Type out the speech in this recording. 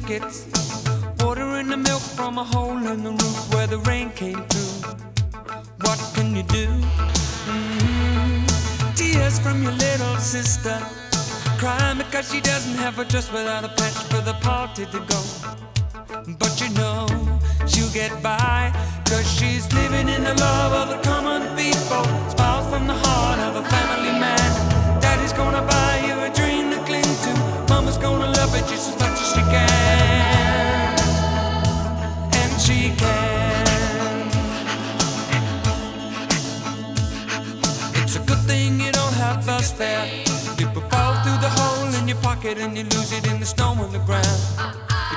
tickets, watering the milk from a hole in the roof where the rain came through. What can you do? Tears from your little sister, crying because she doesn't have a dress without a patch for the party to go. But you know she'll get by, 'cause she's living in the love of the common people. Smiles from the heart of a family man. Daddy's gonna buy you a dream to cling to. Mama's gonna love it just as much as she can. And she can. It's a good thing you don't have bus fare. You could fall through the hole in your pocket and you lose it in the snow on the ground.